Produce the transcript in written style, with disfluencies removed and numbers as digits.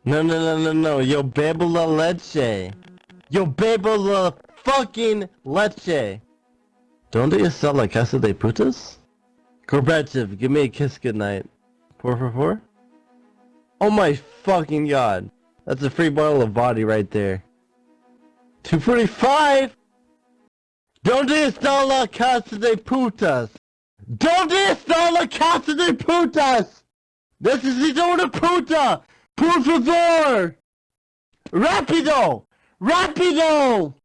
No, no, no, no, no. Yo bebo la leche. Yo bebo la fucking leche. Donde está la casa de putas? Gorbachev, give me a kiss goodnight. 444? Oh my fucking god. That's a free bottle of body right there. 245? Donde está la casa de putas? Donde está la casa de putas? Necesito una puta! Por favor! Rápido! Rápido!